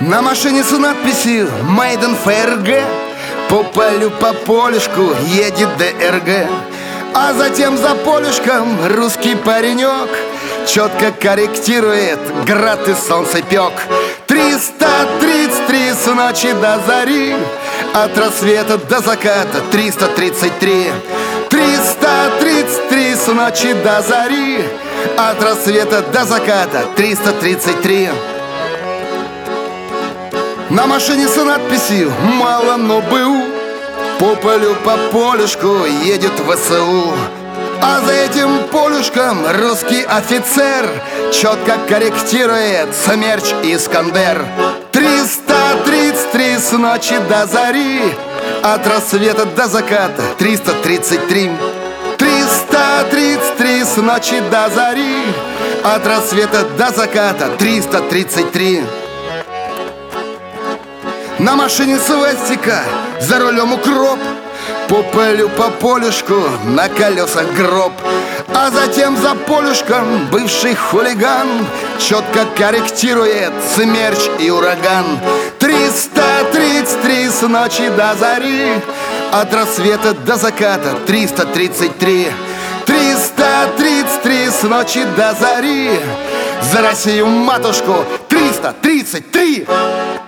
На машине с надписью «Made in ФРГ». По полю, по полюшку едет ДРГ. А затем за полюшком русский паренек четко корректирует град и солнцепек. 333 с ночи до зари, от рассвета до заката 333. 333 с ночи до зари, от рассвета до заката 333. На машине с надписью «Мало, но БУ». По полю, по полюшку едет ВСУ. А за этим полюшком русский офицер четко корректирует Смерч и Искандер. 333 с ночи до зари, от рассвета до заката 333. 333 с ночи до зари, от рассвета до заката 333. На машине свастика, за рулем укроп. По полю, по полюшку, на колесах гроб. А затем за полюшком бывший хулиган четко корректирует Смерч и Ураган. 333 с ночи до зари, от рассвета до заката 333. 333 с ночи до зари, за Россию матушку 333.